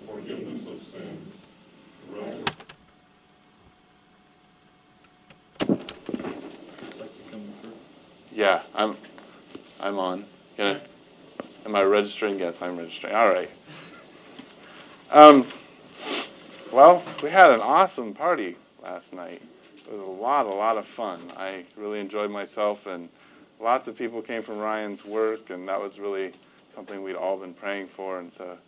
forgiveness of sins. Yeah, I'm on. Am I registering? Yes, I'm registering. All right. Well, we had an awesome party last night. It was a lot of fun. I really enjoyed myself, and lots of people came from Ryan's work, and that was really something we'd all been praying for, and so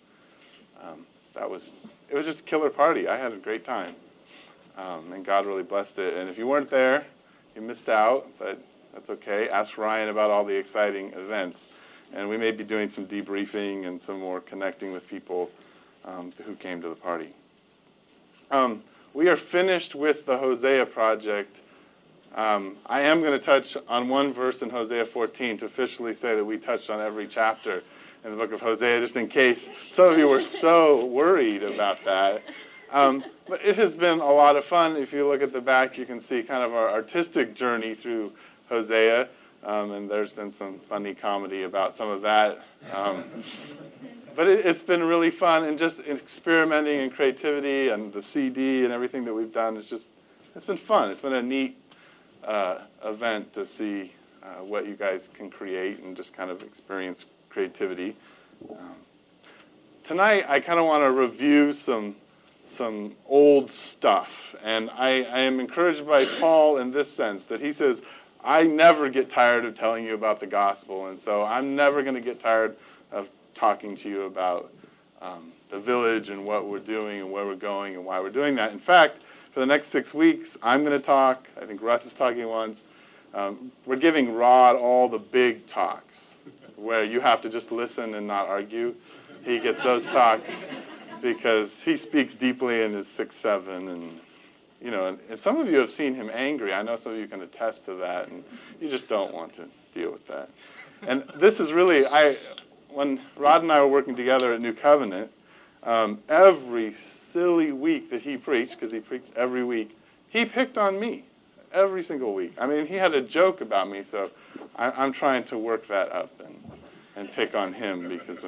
it was just a killer party. I had a great time, and God really blessed it. And if you weren't there, you missed out, but that's okay. Ask Ryan about all the exciting events, and we may be doing some debriefing and some more connecting with people who came to the party. We are finished with the Hosea project. I am going to touch on one verse in Hosea 14 to officially say that we touched on every chapter in the book of Hosea, just in case some of you were so worried about that. But it has been a lot of fun. If you look at the back, you can see kind of our artistic journey through Hosea, and there's been some funny comedy about some of that. But it's been really fun, and just experimenting in creativity and the CD and everything that we've done. It's been fun. It's been a neat event to see what you guys can create and just kind of experience creativity. Tonight, I kind of want to review some old stuff, and I am encouraged by Paul in this sense that he says, I never get tired of telling you about the gospel, and so I'm never going to get tired of talking to you about the village and what we're doing and where we're going and why we're doing that. In fact, for the next 6 weeks, I'm going to talk. I think Russ is talking once. We're giving Rod all the big talks where you have to just listen and not argue. He gets those talks because he speaks deeply in his 6'7", and and some of you have seen him angry. I know some of you can attest to that, and you just don't want to deal with that. And this is really, when Rod and I were working together at New Covenant, every silly week that he preached, because he preached every week, he picked on me every single week. I mean, he had a joke about me, so I'm trying to work that up and pick on him because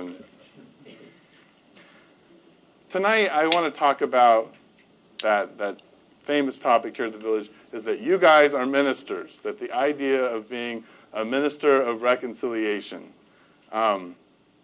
tonight I want to talk about that famous topic here at the village is that you guys are ministers, that the idea of being a minister of reconciliation. I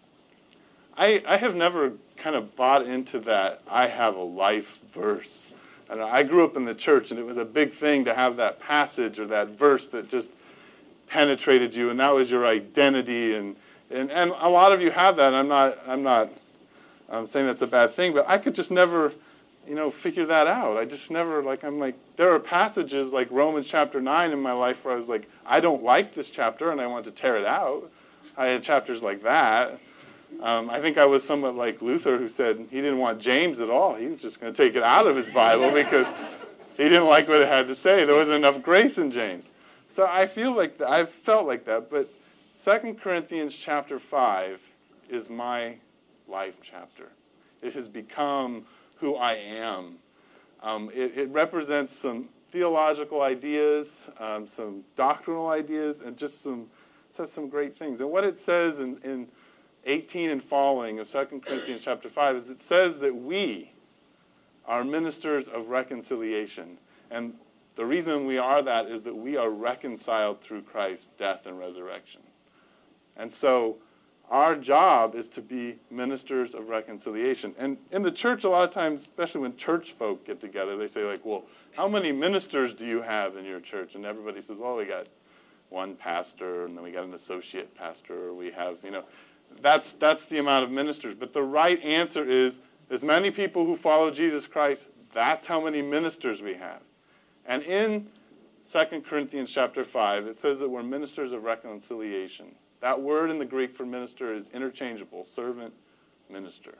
have never kind of bought into that I have a life verse. And I grew up in the church, and it was a big thing to have that passage or that verse that just penetrated you, and that was your identity. And a lot of you have that. I'm not saying that's a bad thing, but I could just never, figure that out. I just never, there are passages like Romans chapter 9 in my life where I was like, I don't like this chapter, and I want to tear it out. I had chapters like that. I think I was somewhat like Luther, who said he didn't want James at all. He was just going to take it out of his Bible because he didn't like what it had to say. There wasn't enough grace in James. So I feel like that. I've felt like that. But 2 Corinthians chapter 5 is my life chapter. It has become who I am. It represents some theological ideas, some doctrinal ideas, and just says some great things. And what it says in 18 and following of 2 Corinthians chapter 5 is it says that we are ministers of reconciliation. And the reason we are that is that we are reconciled through Christ's death and resurrection. And so our job is to be ministers of reconciliation. And in the church, a lot of times, especially when church folk get together, they say, well, how many ministers do you have in your church? And everybody says, well, we got one pastor, and then we got an associate pastor, or we have, that's the amount of ministers. But the right answer is, as many people who follow Jesus Christ, that's how many ministers we have. And in 2 Corinthians chapter 5, it says that we're ministers of reconciliation. That word in the Greek for minister is interchangeable, servant, minister.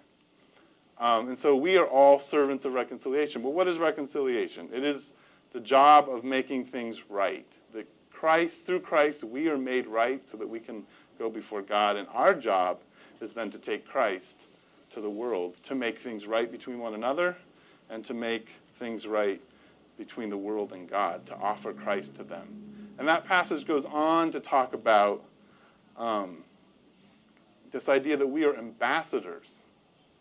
And so we are all servants of reconciliation. But what is reconciliation? It is the job of making things right. Through Christ, we are made right so that we can go before God. And our job is then to take Christ to the world, to make things right between one another, and to make things right between the world and God, to offer Christ to them. And that passage goes on to talk about this idea that we are ambassadors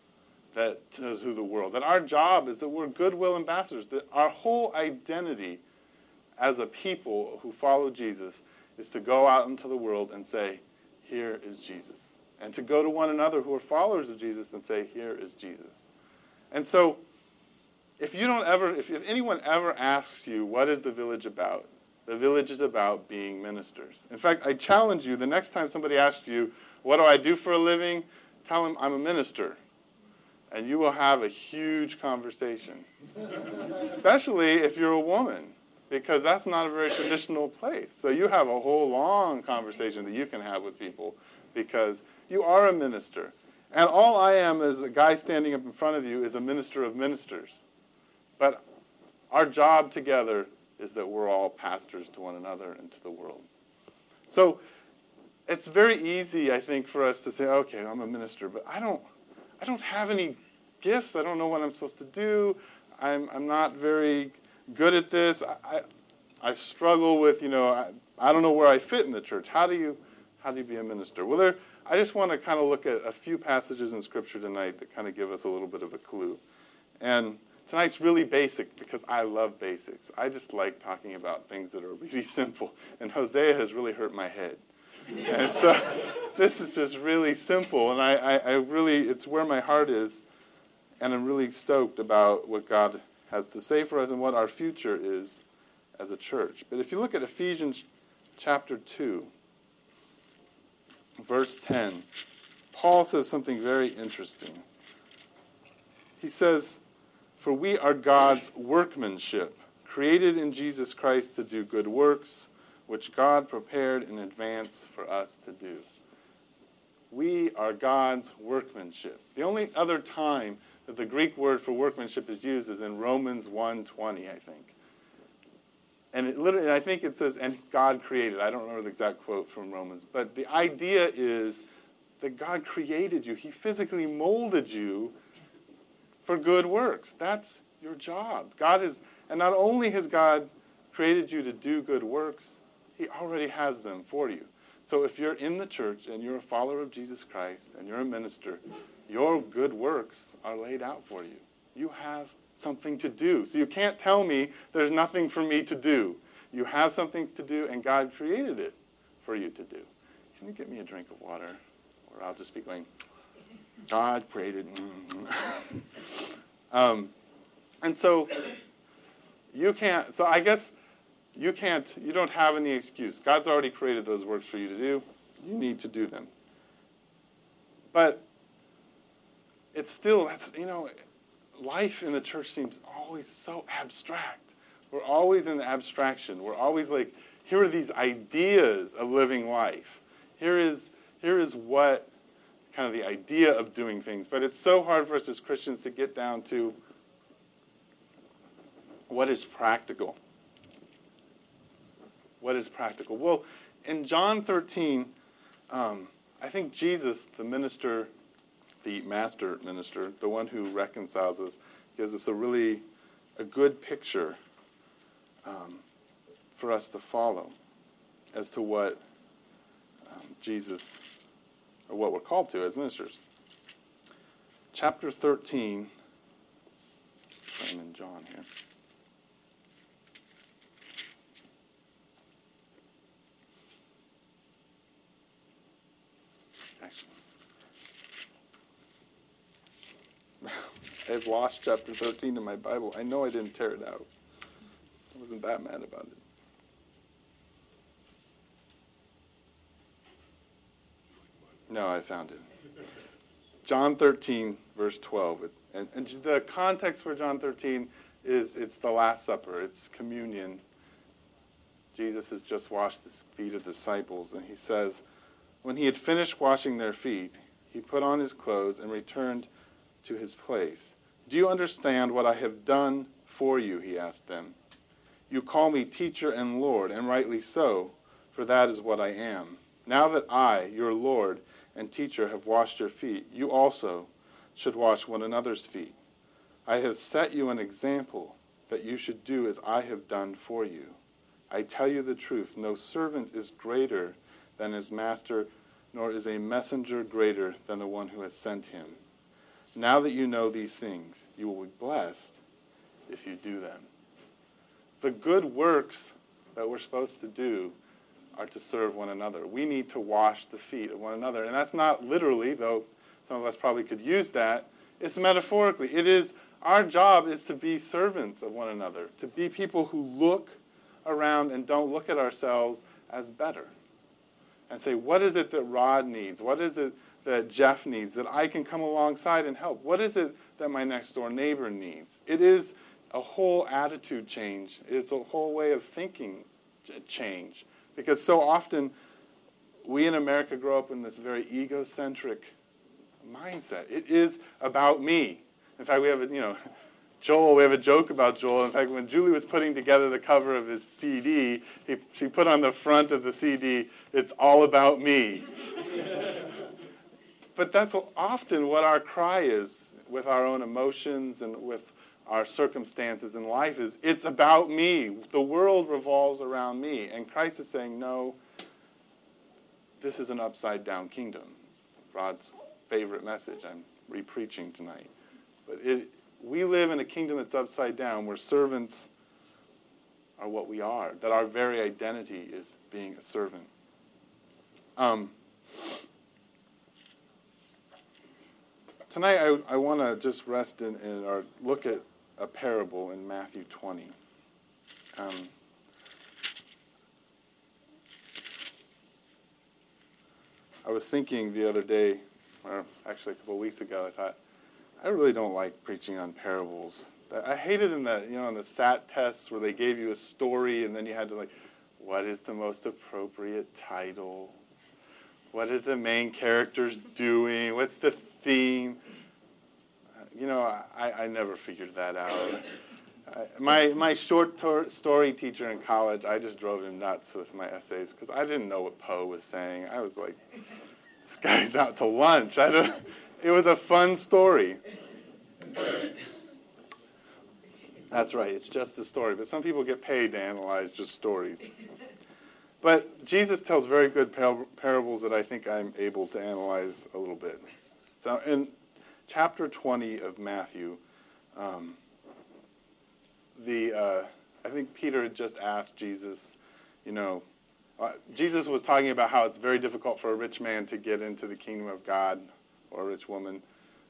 to the world. That our job is that we're goodwill ambassadors. That our whole identity as a people who follow Jesus is to go out into the world and say, here is Jesus. And to go to one another who are followers of Jesus and say, here is Jesus. And so, if anyone ever asks you, what is the Village about? The Village is about being ministers. In fact, I challenge you, the next time somebody asks you, what do I do for a living? Tell them, I'm a minister. And you will have a huge conversation. Especially if you're a woman, because that's not a very traditional place. So you have a whole long conversation that you can have with people because you are a minister. And all I am as a guy standing up in front of you is a minister of ministers. But our job together is that we're all pastors to one another and to the world. So it's very easy, I think, for us to say, okay, I'm a minister, but I don't have any gifts. I don't know what I'm supposed to do. I'm not very good at this. I struggle with, I don't know where I fit in the church. How do you be a minister? Well, I just want to kind of look at a few passages in Scripture tonight that kind of give us a little bit of a clue. And tonight's really basic because I love basics. I just like talking about things that are really simple. And Hosea has really hurt my head. And so this is just really simple. And I really, it's where my heart is. And I'm really stoked about what God has to say for us and what our future is as a church. But if you look at Ephesians chapter 2, verse 10, Paul says something very interesting. He says, for we are God's workmanship, created in Jesus Christ to do good works, which God prepared in advance for us to do. We are God's workmanship. The only other time that the Greek word for workmanship is used is in Romans 1:20, I think. And it literally, I think it says, and God created. I don't remember the exact quote from Romans. But the idea is that God created you. He physically molded you for good works. That's your job. And not only has God created you to do good works, He already has them for you. So if you're in the church and you're a follower of Jesus Christ and you're a minister, your good works are laid out for you. You have something to do. So you can't tell me there's nothing for me to do. You have something to do, and God created it for you to do. Can you get me a drink of water? Or I'll just be going, God created. And so you can't, so I guess you don't have any excuse. God's already created those works for you to do. You need to do them. But it's still, life in the church seems always so abstract. We're always in the abstraction. We're always like, here are these ideas of living life. Here is what kind of the idea of doing things. But it's so hard for us as Christians to get down to what is practical. What is practical? Well, in John 13, I think Jesus, the minister, the master minister, the one who reconciles us, gives us a good picture for us to follow as to what Jesus, or what we're called to as ministers. Chapter 13, I'm in John here. I've lost chapter 13 in my Bible. I know I didn't tear it out. I wasn't that mad about it. No, I found it. John 13, verse 12. And the context for John 13 is it's the Last Supper. It's communion. Jesus has just washed the feet of the disciples. And he says, when he had finished washing their feet, he put on his clothes and returned to his place. Do you understand what I have done for you? He asked them. You call me teacher and Lord, and rightly so, for that is what I am. Now that I, your Lord and teacher, have washed your feet, you also should wash one another's feet. I have set you an example that you should do as I have done for you. I tell you the truth, no servant is greater than his master, nor is a messenger greater than the one who has sent him. Now that you know these things, you will be blessed if you do them. The good works that we're supposed to do are to serve one another. We need to wash the feet of one another. And that's not literally, though some of us probably could use that. It's metaphorically. It is, our job is to be servants of one another, to be people who look around and don't look at ourselves as better. And say, what is it that Rod needs? What is it that Jeff needs that I can come alongside and help? What is it that my next door neighbor needs? It is a whole attitude change. It's a whole way of thinking change. Because so often we in America grow up in this very egocentric mindset. It is about me. In fact, we have Joel, we have a joke about Joel. In fact, when Julie was putting together the cover of his CD, she put on the front of the CD, "It's all about me." But that's often what our cry is with our own emotions and with our circumstances in life is, it's about me. The world revolves around me. And Christ is saying, no, this is an upside-down kingdom. Rod's favorite message I'm re-preaching tonight. But we live in a kingdom that's upside down, where servants are what we are, that our very identity is being a servant. Tonight I want to just rest in or look at a parable in Matthew 20. I was thinking the other day, or actually a couple of weeks ago, I thought, I really don't like preaching on parables. I hated in the SAT tests where they gave you a story and then you had to what is the most appropriate title? What are the main characters doing? What's the theme? I never figured that out. My short story teacher in college, I just drove him nuts with my essays because I didn't know what Poe was saying. I was like, this guy's out to lunch. It was a fun story. That's right, it's just a story. But some people get paid to analyze just stories. But Jesus tells very good parables that I think I'm able to analyze a little bit. So in chapter 20 of Matthew, I think Peter had just asked Jesus, Jesus was talking about how it's very difficult for a rich man to get into the kingdom of God, or a rich woman.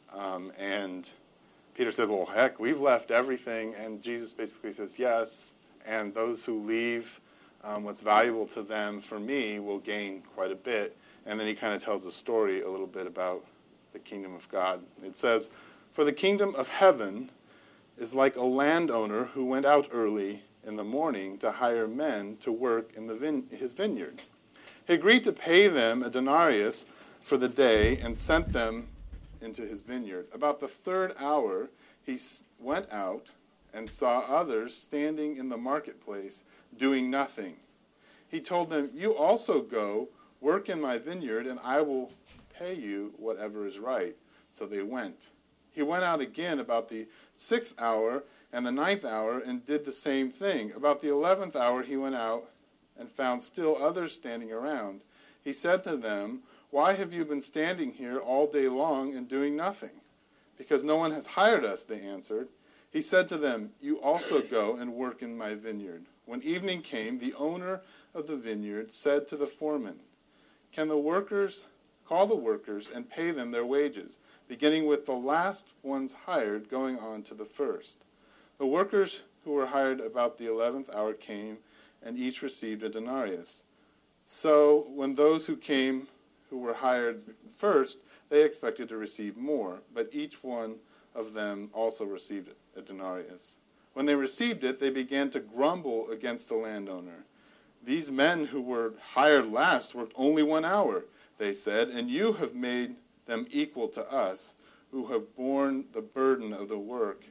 And Peter said, well, heck, we've left everything. And Jesus basically says, yes, and those who leave what's valuable to them for me will gain quite a bit. And then he kind of tells a story a little bit about the kingdom of God. It says, for the kingdom of heaven is like a landowner who went out early in the morning to hire men to work in his vineyard. He agreed to pay them a denarius for the day and sent them into his vineyard. About the third hour, he went out and saw others standing in the marketplace doing nothing. He told them, you also go, work in my vineyard, and I will pay you whatever is right. So they went. He went out again about the 6th hour and the 9th hour and did the same thing. About the 11th hour he went out and found still others standing around. He said to them, why have you been standing here all day long and doing nothing? Because no one has hired us, they answered. He said to them, you also go and work in my vineyard. When evening came, the owner of the vineyard said to the foreman, call the workers and pay them their wages, beginning with the last ones hired, going on to the first. The workers who were hired about the 11th hour came, and each received a denarius. So when those who came who were hired first, they expected to receive more, but each one of them also received a denarius. When they received it, they began to grumble against the landowner. These men who were hired last worked only 1 hour, they said, and you have made them equal to us, who have borne the burden of the work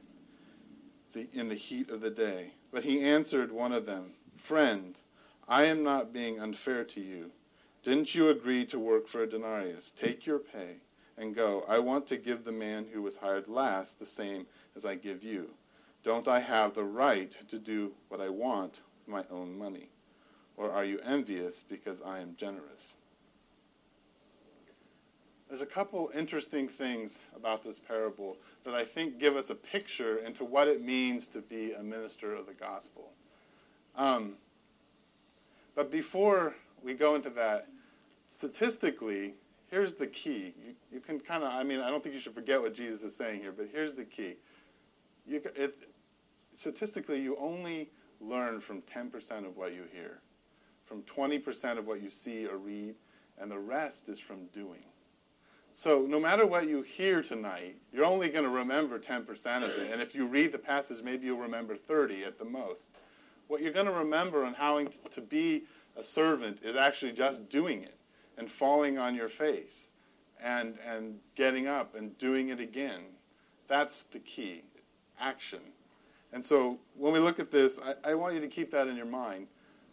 in the heat of the day. But he answered one of them, friend, I am not being unfair to you. Didn't you agree to work for a denarius? Take your pay and go. I want to give the man who was hired last the same as I give you. Don't I have the right to do what I want with my own money? Or are you envious because I am generous? there's a couple interesting things about this parable that I think give us a picture into what it means to be a minister of the gospel. But before we go into that, statistically, here's the key. You can kind of, I don't think you should forget what Jesus is saying here, but here's the key. Statistically, you only learn from 10% of what you hear, from 20% of what you see or read, and the rest is from doing. So no matter what you hear tonight, you're only going to remember 10% of it. And if you read the passage, maybe you'll remember 30 at the most. What you're going to remember on how to be a servant is actually just doing it and falling on your face and getting up and doing it again. That's the key, action. And so when we look at this, I want you to keep that in your mind.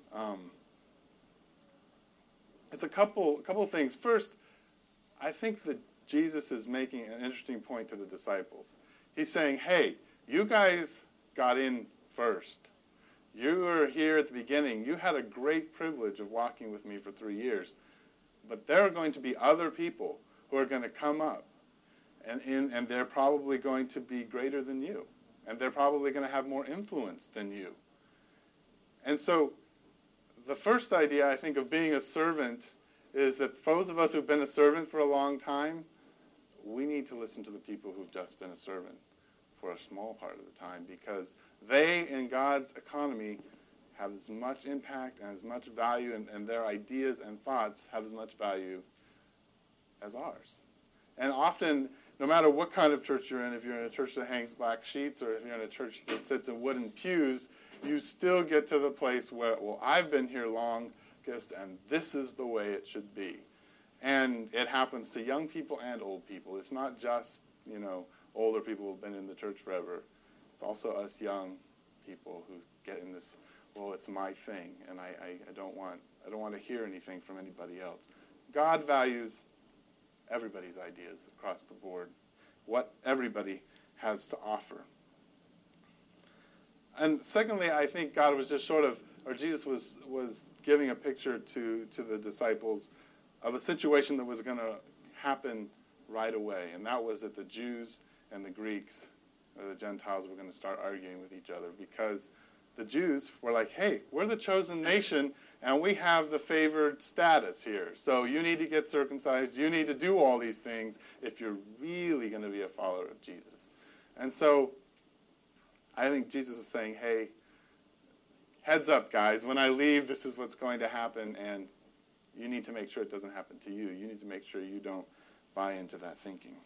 It's a couple things. First, I think that Jesus is making an interesting point to the disciples. He's saying, hey, you guys got in first. You were here at the beginning. You had a great privilege of walking with me for 3 years. But there are going to be other people who are going to come up, and they're probably going to be greater than you. And they're probably going to have more influence than you. And so the first idea, I think, of being a servant is that those of us who've been a servant for a long time, we need to listen to the people who've just been a servant for a small part of the time, because they, in God's economy, have as much impact and as much value, and their ideas and thoughts have as much value as ours. And often, no matter what kind of church you're in, if you're in a church that hangs black sheets or if you're in a church that sits in wooden pews, you still get to the place where, well, I've been here longest, and this is the way it should be. And it happens to young people and old people. It's not just, older people who've been in the church forever. It's also us young people who get in this, well, it's my thing, and I don't want to hear anything from anybody else. God values everybody's ideas across the board, what everybody has to offer. And secondly, I think God was just Jesus was giving a picture to the disciples of a situation that was going to happen right away, and that was that the Jews and the Greeks, or the Gentiles, were going to start arguing with each other, because the Jews were like, hey, we're the chosen nation, and we have the favored status here. So you need to get circumcised. You need to do all these things if you're really going to be a follower of Jesus. And so I think Jesus was saying, hey, heads up, guys. When I leave, this is what's going to happen, and you need to make sure it doesn't happen to you. You need to make sure you don't buy into that thinking.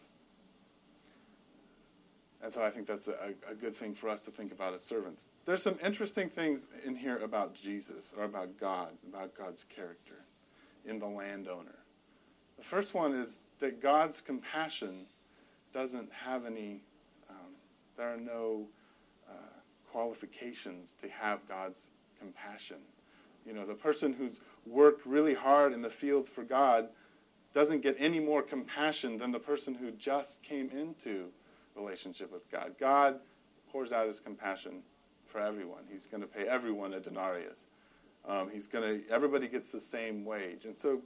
And so I think that's a good thing for us to think about as servants. There's some interesting things in here about Jesus, or about God, about God's character in the landowner. The first one is that God's compassion doesn't have any, there are no qualifications to have God's compassion. The person who's worked really hard in the field for God doesn't get any more compassion than the person who just came into relationship with God. God pours out his compassion for everyone. He's going to pay everyone a denarius. Everybody gets the same wage. And so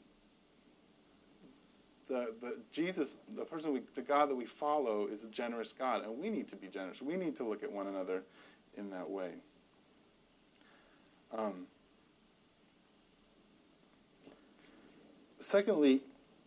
the God that we follow is a generous God, and we need to be generous. We need to look at one another in that way. Secondly,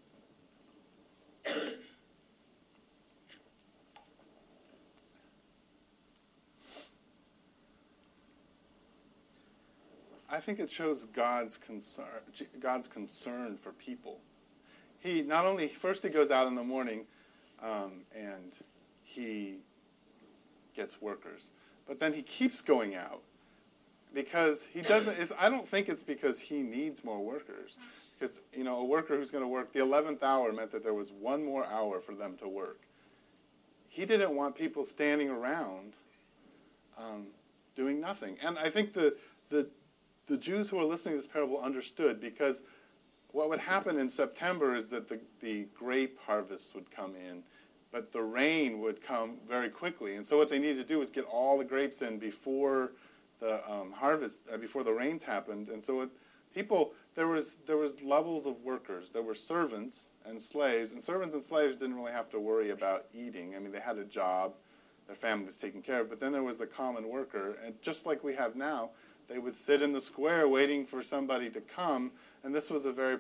I think it shows God's concern for people. He not only, first he goes out in the morning and he gets workers, but then he keeps going out because he doesn't, I don't think it's because he needs more workers. Because, a worker who's going to work the 11th hour meant that there was one more hour for them to work. He didn't want people standing around doing nothing. And I think the Jews who were listening to this parable understood, because what would happen in September is that the grape harvests would come in, but the rain would come very quickly. And so what they needed to do was get all the grapes in before the before the rains happened. And so people there was levels of workers. There were servants and slaves, and servants and slaves didn't really have to worry about eating. I mean, they had a job, their family was taken care of, but then there was the common worker, and just like we have now, they would sit in the square waiting for somebody to come, and this was a very,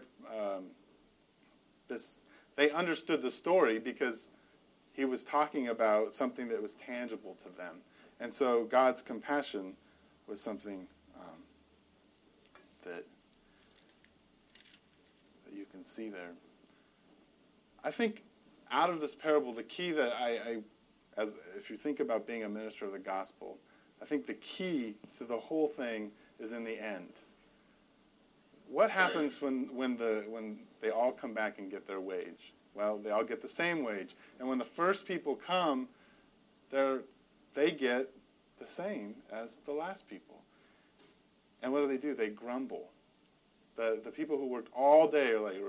they understood the story because he was talking about something that was tangible to them. And so God's compassion was something that you can see there. I think out of this parable, the key that if you think about being a minister of the gospel, I think the key to the whole thing is in the end. What happens when they all come back and get their wage? Well, they all get the same wage. And when the first people come, they get the same as the last people. And what do? They grumble. The people who worked all day are like,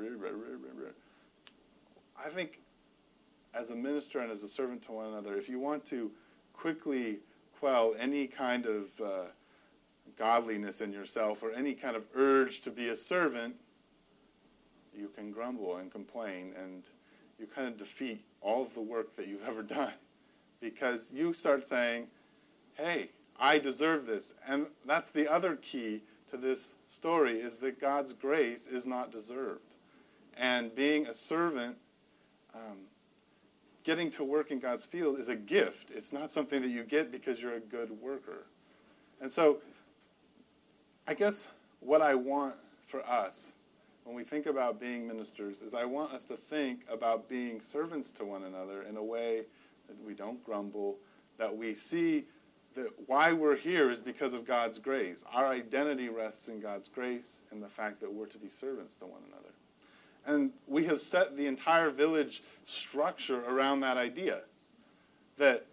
I think as a minister and as a servant to one another, if you want to quickly quell any kind of godliness in yourself or any kind of urge to be a servant, you can grumble and complain, and you kind of defeat all of the work that you've ever done, because you start saying, hey, I deserve this. And that's the other key to this story, is that God's grace is not deserved. And being a servant, getting to work in God's field is a gift. It's not something that you get because you're a good worker. And so I guess what I want for us when we think about being ministers is I want us to think about being servants to one another in a way that we don't grumble, that we see that why we're here is because of God's grace. Our identity rests in God's grace and the fact that we're to be servants to one another. And we have set the entire village structure around that idea. That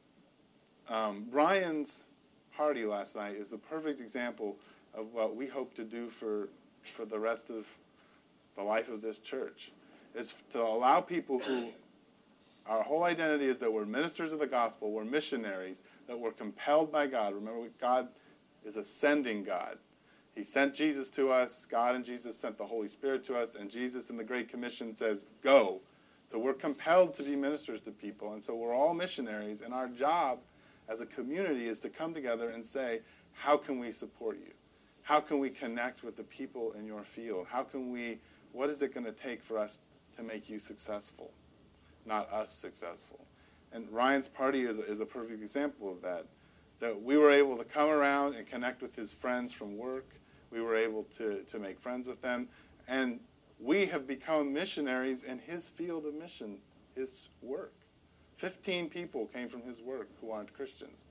Ryan's party last night is the perfect example of what we hope to do for the rest of the life of this church, is to allow people who, our whole identity is that we're ministers of the gospel, we're missionaries, that we're compelled by God. Remember, God is a sending God. He sent Jesus to us, God and Jesus sent the Holy Spirit to us, and Jesus in the Great Commission says, go. So we're compelled to be ministers to people, and so we're all missionaries, and our job as a community is to come together and say, how can we support you? How can we connect with the people in your field? What is it going to take for us to make you successful, not us successful? And Ryan's party is a perfect example of that. That we were able to come around and connect with his friends from work. We were able to make friends with them. And we have become missionaries in his field of mission, his work. 15 people came from his work who aren't Christians.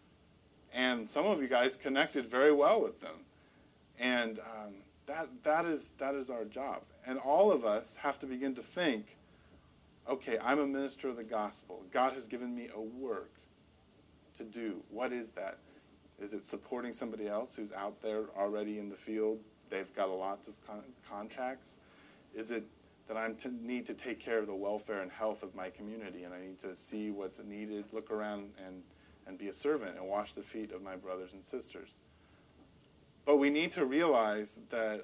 And some of you guys connected very well with them. And that is our job. And all of us have to begin to think, okay, I'm a minister of the gospel. God has given me a work to do. What is that? Is it supporting somebody else who's out there already in the field? They've got a lot of contacts. Is it that I need to take care of the welfare and health of my community, and I need to see what's needed, look around and be a servant and wash the feet of my brothers and sisters? But we need to realize that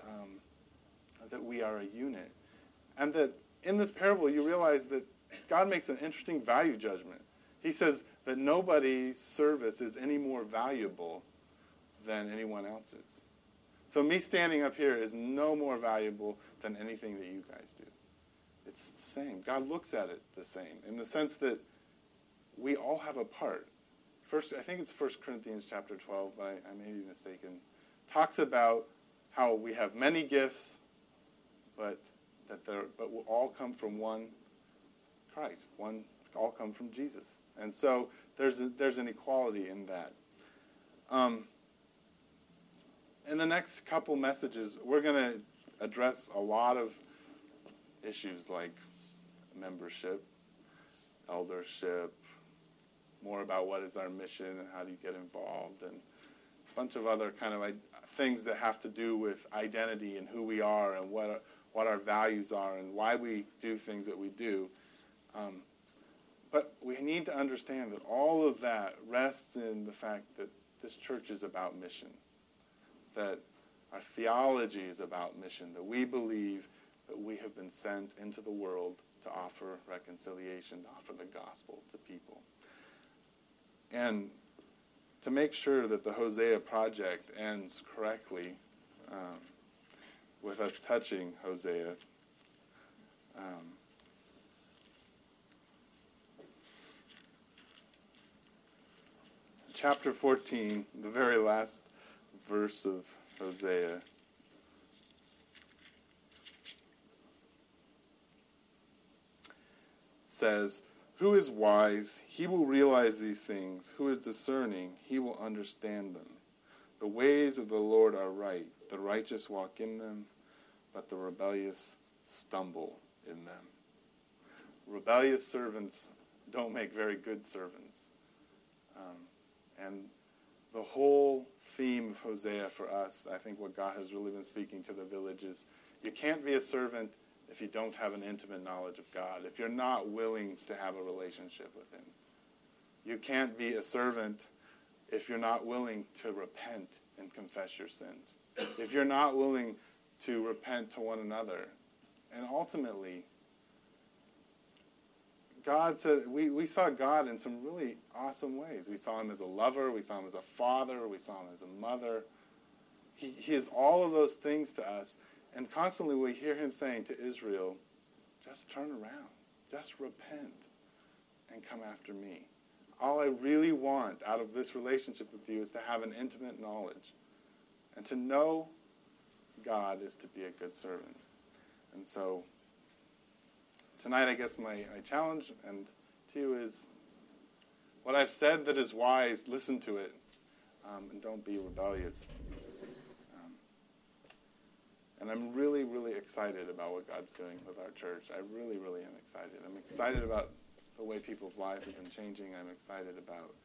we are a unit. And that in this parable you realize that God makes an interesting value judgment. He says that nobody's service is any more valuable than anyone else's. So me standing up here is no more valuable than anything that you guys do. It's the same. God looks at it the same, in the sense that we all have a part. I think it's 1 Corinthians chapter 12, but I may be mistaken, talks about how we have many gifts, but we all come from one Christ. All come from Jesus. And so there's an equality in that. In the next couple messages, we're going to address a lot of issues like membership, eldership, more about what is our mission and how do you get involved, and a bunch of other kind of things that have to do with identity and who we are and what our values are and why we do things that we do. But we need to understand that all of that rests in the fact that this church is about mission. That Our theology is about mission, that we believe that we have been sent into the world to offer reconciliation, to offer the gospel to people. And to make sure that the Hosea project ends correctly, with us touching Hosea, chapter 14, the very last verse of Hosea, says, "Who is wise? He will realize these things. Who is discerning? He will understand them. The ways of the Lord are right. The righteous walk in them, but the rebellious stumble in them." Rebellious servants don't make very good servants. And the whole theme of Hosea for us, I think what God has really been speaking to the village is, you can't be a servant if you don't have an intimate knowledge of God, if you're not willing to have a relationship with him. You can't be a servant if you're not willing to repent and confess your sins, if you're not willing to repent to one another. And ultimately, God said, we saw God in some really awesome ways. We saw him as a lover, we saw him as a father, we saw him as a mother. He is all of those things to us. And constantly we hear him saying to Israel, just turn around, just repent, and come after me. All I really want out of this relationship with you is to have an intimate knowledge. And to know God is to be a good servant. And so tonight, I guess my challenge and to you is, what I've said that is wise, listen to it, and don't be rebellious. And I'm really, really excited about what God's doing with our church. I really, really am excited. I'm excited about the way people's lives have been changing. I'm excited about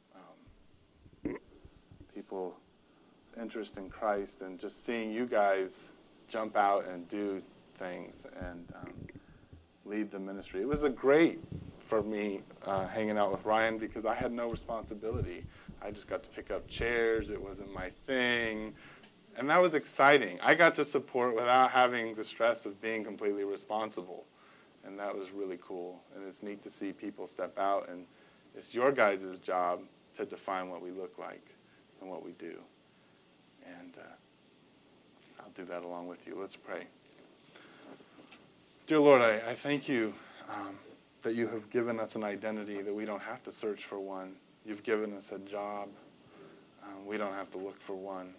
people's interest in Christ and just seeing you guys jump out and do things and lead the ministry. It was a great for me hanging out with Ryan because I had no responsibility. I just got to pick up chairs. It wasn't my thing. And that was exciting. I got to support without having the stress of being completely responsible. And that was really cool. And it's neat to see people step out. And it's your guys' job to define what we look like and what we do. And I'll do that along with you. Let's pray. Dear Lord, I thank you that you have given us an identity, that we don't have to search for one. You've given us a job. We don't have to look for one.